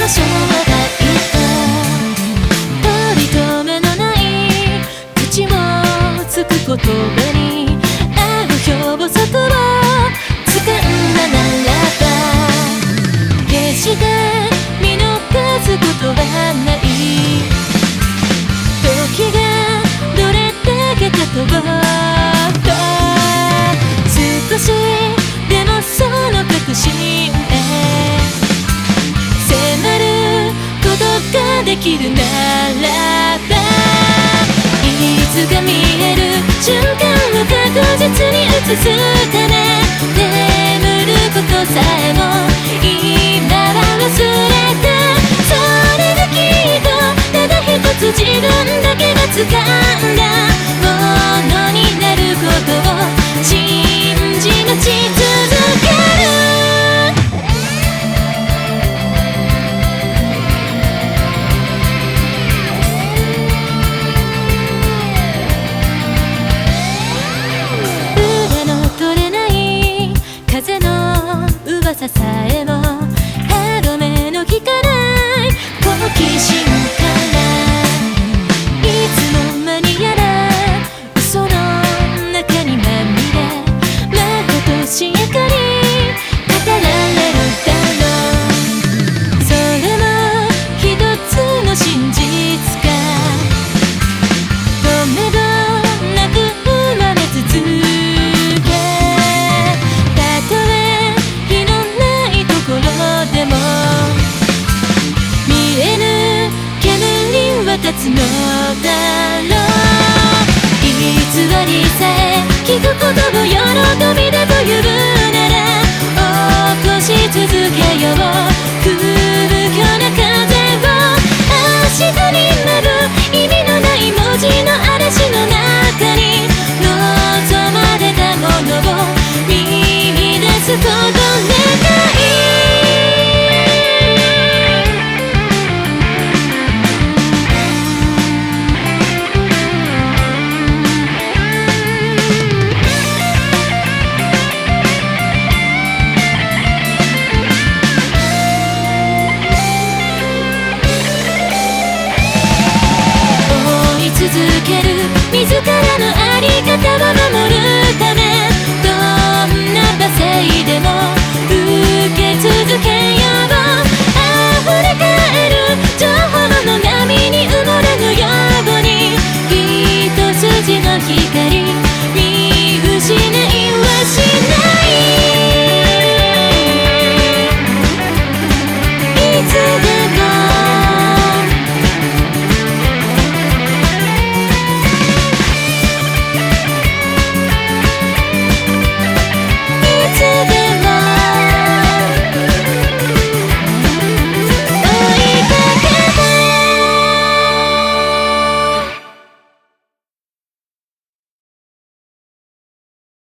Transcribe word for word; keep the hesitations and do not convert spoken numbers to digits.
の正体と取り留めのない口をつく言葉にある表則を掴んだならば決して見逃すことはない時がどれだけ経とうと少しでもその確信へ迫ることができるならばいつか見える瞬間を確実に映すため眠ることさえも今は忘れてそれがきっとただ一つ自分だけが掴んだものになることを信じ待ち続ける裏の取れない風の噂さえも歯止めの効かない好奇心からいつの間にやら嘘の中にまみれまことしやかに語られるだろうそれも一つの真実か止めどなく生まれ続けたとえ火のないところでも見えぬ煙は立つのだろう偽りさえ聞くことを喜びだというなら起こし続けよう空虚な風を明日になる意味のない文字の嵐の中に望まれたものを見出すこと願い続ける自らのあり方を守るためどんな罵声でも